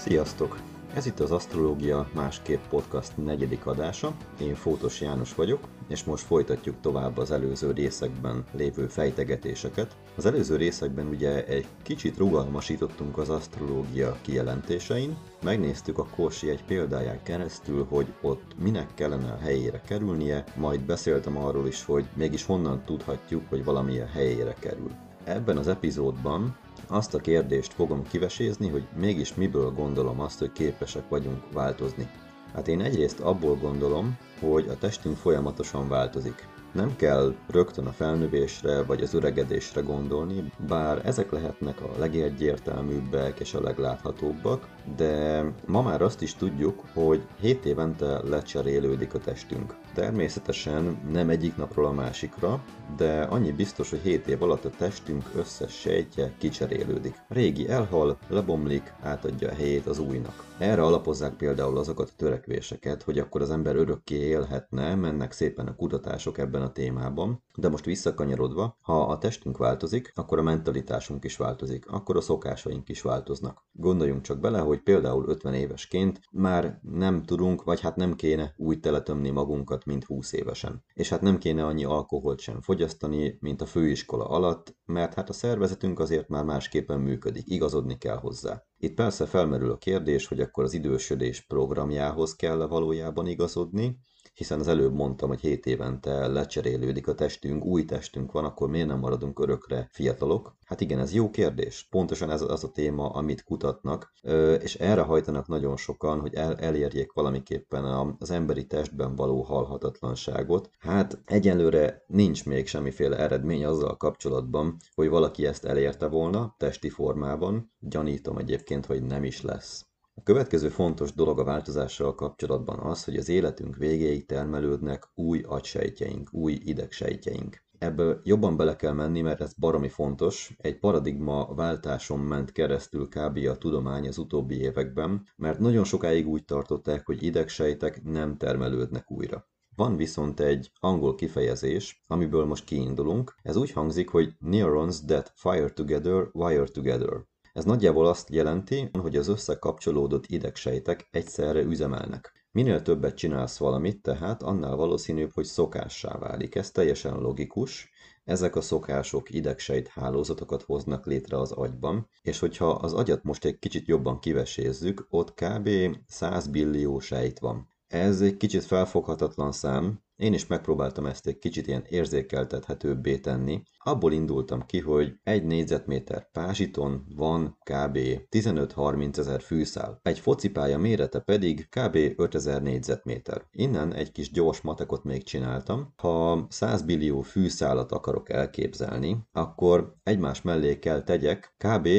Sziasztok! Ez itt az Asztrológia Másképp Podcast 4. adása. Én Fótos János vagyok, és most folytatjuk tovább az előző részekben lévő fejtegetéseket. Az előző részekben ugye egy kicsit rugalmasítottunk az asztrológia kijelentésein, megnéztük a Kósi egy példáján keresztül, hogy ott minek kellene a helyére kerülnie, majd beszéltem arról is, hogy mégis honnan tudhatjuk, hogy valamilyen helyére kerül. Ebben az epizódban azt a kérdést fogom kivesézni, hogy mégis miből gondolom azt, hogy képesek vagyunk változni. Hát én egyrészt abból gondolom, hogy a testünk folyamatosan változik. Nem kell rögtön a felnövésre vagy az öregedésre gondolni, bár ezek lehetnek a legegyértelműbbek és a legláthatóbbak, de ma már azt is tudjuk, hogy 7 évente lecserélődik a testünk. Természetesen nem egyik napról a másikra, de annyi biztos, hogy 7 év alatt a testünk összes sejtje kicserélődik. A régi elhal, lebomlik, átadja a helyét az újnak. Erre alapozzák például azokat a törekvéseket, hogy akkor az ember örökké élhetne, mennek szépen a kutatások ebben a témában, de most visszakanyarodva, ha a testünk változik, akkor a mentalitásunk is változik, akkor a szokásaink is változnak. Gondoljunk csak bele, hogy például 50 évesként már nem tudunk, vagy hát nem kéne úgy teletömni magunkat, mint 20 évesen. És hát nem kéne annyi alkoholt sem fogyasztani, mint a főiskola alatt, mert hát a szervezetünk azért már másképpen működik, igazodni kell hozzá. Itt persze felmerül a kérdés, hogy akkor az idősödés programjához kell valójában igazodni, hiszen az előbb mondtam, hogy 7 évente lecserélődik a testünk, új testünk van, akkor miért nem maradunk örökre fiatalok? Hát igen, ez jó kérdés. Pontosan ez az a téma, amit kutatnak, és erre hajtanak nagyon sokan, hogy elérjék valamiképpen az emberi testben való halhatatlanságot. Hát egyelőre nincs még semmiféle eredmény azzal kapcsolatban, hogy valaki ezt elérte volna testi formában. Gyanítom egyébként, hogy nem is lesz. A következő fontos dolog a változással kapcsolatban az, hogy az életünk végéig termelődnek új agysejtjeink, új idegsejtjeink. Ebből jobban bele kell menni, mert ez baromi fontos. Egy paradigma váltáson ment keresztül kb. A tudomány az utóbbi években, mert nagyon sokáig úgy tartották, hogy idegsejtek nem termelődnek újra. Van viszont egy angol kifejezés, amiből most kiindulunk. Ez úgy hangzik, hogy neurons that fire together, wire together. Ez nagyjából azt jelenti, hogy az összekapcsolódott idegsejtek egyszerre üzemelnek. Minél többet csinálsz valamit, tehát annál valószínűbb, hogy szokássá válik. Ez teljesen logikus. Ezek a szokások idegsejt hálózatokat hoznak létre az agyban, és hogyha az agyat most egy kicsit jobban kivesézzük, ott kb. 100 billió sejt van. Ez egy kicsit felfoghatatlan szám, én is megpróbáltam ezt egy kicsit ilyen érzékeltethetőbbé tenni. Abból indultam ki, hogy 1 négyzetméter pázsiton van kb. 15-30 ezer fűszál. Egy focipálya mérete pedig kb. 5000 négyzetméter. Innen egy kis gyors matekot még csináltam. Ha 100 billió fűszálat akarok elképzelni, akkor egymás mellé kell tegyek kb.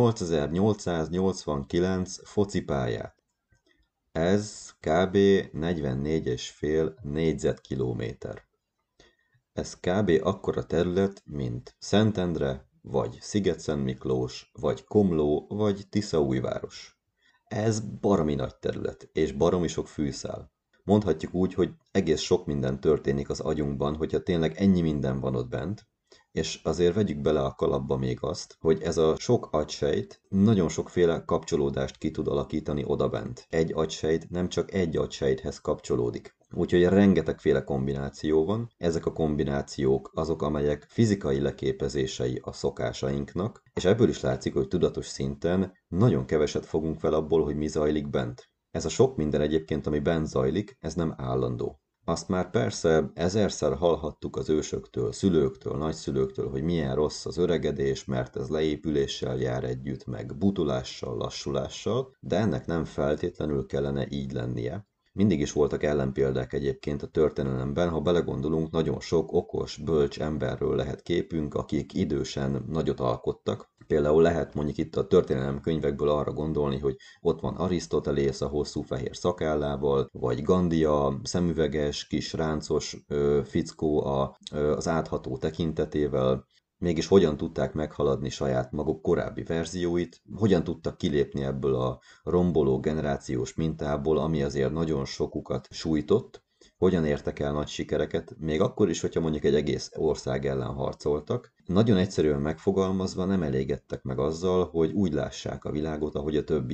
8889 focipályát. Ez kb. 44,5 négyzetkilométer. Ez kb. Akkora terület, mint Szentendre, vagy Szigetszentmiklós, vagy Komló, vagy Tiszaújváros. Ez baromi nagy terület, és baromi sok fűszál. Mondhatjuk úgy, hogy egész sok minden történik az agyunkban, hogyha tényleg ennyi minden van ott bent, és azért vegyük bele a kalapba még azt, hogy ez a sok agysejt nagyon sokféle kapcsolódást ki tud alakítani odabent. Egy agysejt nem csak egy agysejthez kapcsolódik. Úgyhogy rengetegféle kombináció van. Ezek a kombinációk azok, amelyek fizikai leképezései a szokásainknak, és ebből is látszik, hogy tudatos szinten nagyon keveset fogunk fel abból, hogy mi zajlik bent. Ez a sok minden egyébként, ami bent zajlik, ez nem állandó. Azt már persze ezerszer hallhattuk az ősöktől, szülőktől, nagyszülőktől, hogy milyen rossz az öregedés, mert ez leépüléssel jár együtt, meg butulással, lassulással, de ennek nem feltétlenül kellene így lennie. Mindig is voltak ellenpéldák egyébként a történelemben, ha belegondolunk, nagyon sok okos, bölcs emberről lehet képünk, akik idősen nagyot alkottak. Például lehet mondjuk itt a történelem könyvekből arra gondolni, hogy ott van Arisztotelész a hosszú fehér szakállával, vagy Gandhi a szemüveges, kis ráncos fickó az átható tekintetével. Mégis hogyan tudták meghaladni saját maguk korábbi verzióit, hogyan tudtak kilépni ebből a romboló generációs mintából, ami azért nagyon sokukat sújtott, hogyan értek el nagy sikereket, még akkor is, hogyha mondjuk egy egész ország ellen harcoltak. Nagyon egyszerűen megfogalmazva nem elégedtek meg azzal, hogy úgy lássák a világot, ahogy a többiek.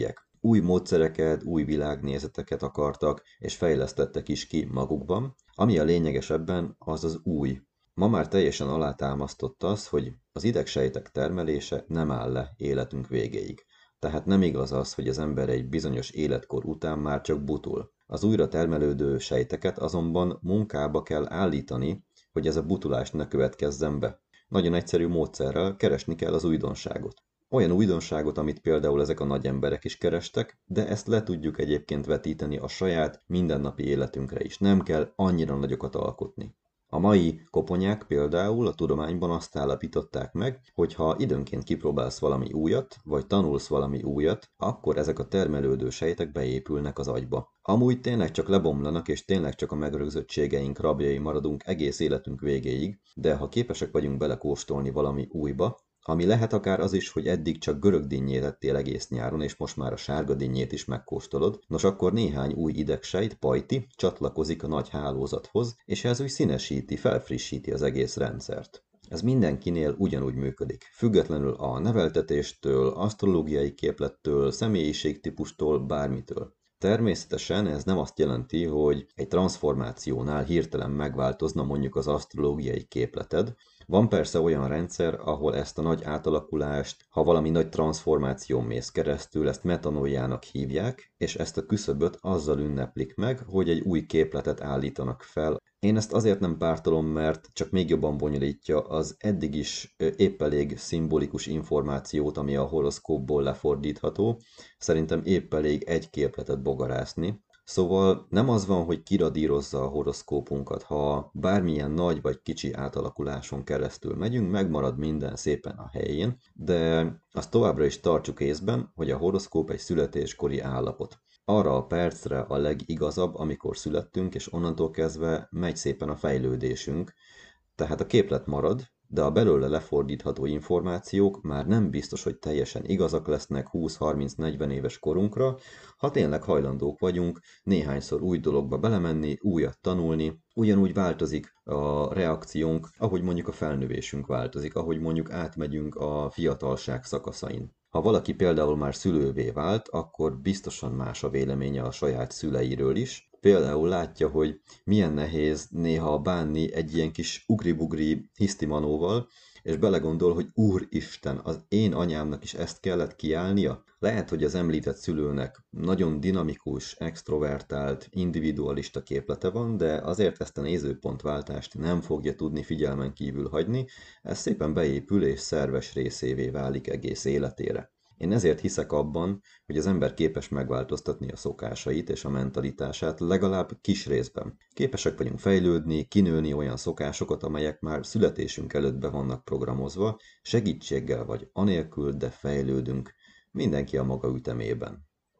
új módszereket, új világnézeteket akartak, és fejlesztettek is ki magukban. Ami a lényegesebben, az az új. Ma már teljesen alátámasztott az, hogy az idegsejtek termelése nem áll le életünk végéig. Tehát nem igaz az, hogy az ember egy bizonyos életkor után már csak butul. Az újra termelődő sejteket azonban munkába kell állítani, hogy ez a butulás ne következzen be. Nagyon egyszerű módszerrel keresni kell az újdonságot. Olyan újdonságot, amit például ezek a nagy emberek is kerestek, de ezt le tudjuk egyébként vetíteni a saját mindennapi életünkre is. Nem kell annyira nagyokat alkotni. A mai koponyák például a tudományban azt állapították meg, hogy ha időnként kipróbálsz valami újat, vagy tanulsz valami újat, akkor ezek a termelődő sejtek beépülnek az agyba. Amúgy tényleg csak lebomlanak, és tényleg csak a megrögzöttségeink rabjai maradunk egész életünk végéig, de ha képesek vagyunk belekóstolni valami újba, ami lehet akár az is, hogy eddig csak görög dinnyét ettél egész nyáron, és most már a sárga dinnyét is megkóstolod, nos akkor néhány új idegsejt, pajti, csatlakozik a nagy hálózathoz, és ez úgy színesíti, felfrissíti az egész rendszert. Ez mindenkinél ugyanúgy működik, függetlenül a neveltetéstől, asztrológiai képlettől, személyiségtípustól, bármitől. Természetesen ez nem azt jelenti, hogy egy transformációnál hirtelen megváltozna mondjuk az asztrológiai képleted. Van persze olyan rendszer, ahol ezt a nagy átalakulást, ha valami nagy transformáción mész keresztül, ezt metanójának hívják, és ezt a küszöböt azzal ünneplik meg, hogy egy új képletet állítanak fel. Én ezt azért nem pártolom, mert csak még jobban bonyolítja az eddig is épp elég szimbolikus információt, ami a horoszkópból lefordítható. Szerintem épp elég egy képletet bogarászni. Szóval nem az van, hogy kiradírozza a horoszkópunkat, ha bármilyen nagy vagy kicsi átalakuláson keresztül megyünk, megmarad minden szépen a helyén, de azt továbbra is tartsuk észben, hogy a horoszkóp egy születéskori állapot. Arra a percre a legigazabb, amikor születtünk, és onnantól kezdve megy szépen a fejlődésünk, tehát a képlet marad, de a belőle lefordítható információk már nem biztos, hogy teljesen igazak lesznek 20-30-40 éves korunkra, ha tényleg hajlandók vagyunk néhányszor új dologba belemenni, újat tanulni, ugyanúgy változik a reakciónk, ahogy mondjuk a felnövésünk változik, ahogy mondjuk átmegyünk a fiatalság szakaszain. Ha valaki például már szülővé vált, akkor biztosan más a véleménye a saját szüleiről is. Például látja, hogy milyen nehéz néha bánni egy ilyen kis ugribugri hisztimanóval, és belegondol, hogy Úristen, az én anyámnak is ezt kellett kiállnia. Lehet, hogy az említett szülőnek nagyon dinamikus, extrovertált, individualista képlete van, de azért ezt a nézőpontváltást nem fogja tudni figyelmen kívül hagyni, ez szépen beépül és szerves részévé válik egész életére. Én ezért hiszek abban, hogy az ember képes megváltoztatni a szokásait és a mentalitását legalább kis részben. Képesek vagyunk fejlődni, kinőni olyan szokásokat, amelyek már születésünk előtt be vannak programozva, segítséggel vagy anélkül, de fejlődünk. Mindenki a maga ütemében.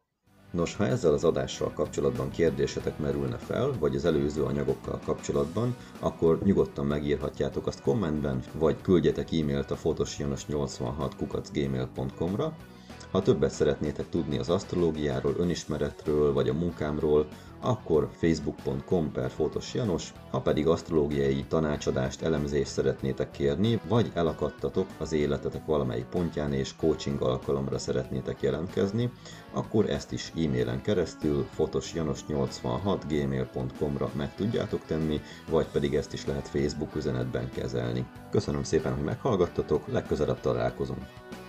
Nos, ha ezzel az adással kapcsolatban kérdésetek merülne fel, vagy az előző anyagokkal kapcsolatban, akkor nyugodtan megírhatjátok azt kommentben, vagy küldjetek e-mailt a fotosjanos86@gmail.com-ra. Ha többet szeretnétek tudni az asztrológiáról, önismeretről, vagy a munkámról, akkor facebook.com/fotosjanos, ha pedig asztrológiai tanácsadást, elemzést szeretnétek kérni, vagy elakadtatok az életetek valamelyik pontján és coaching alkalomra szeretnétek jelentkezni, akkor ezt is e-mailen keresztül fotosjanos86@gmail.com-ra meg tudjátok tenni, vagy pedig ezt is lehet Facebook üzenetben kezelni. Köszönöm szépen, hogy meghallgattatok, legközelebb találkozunk!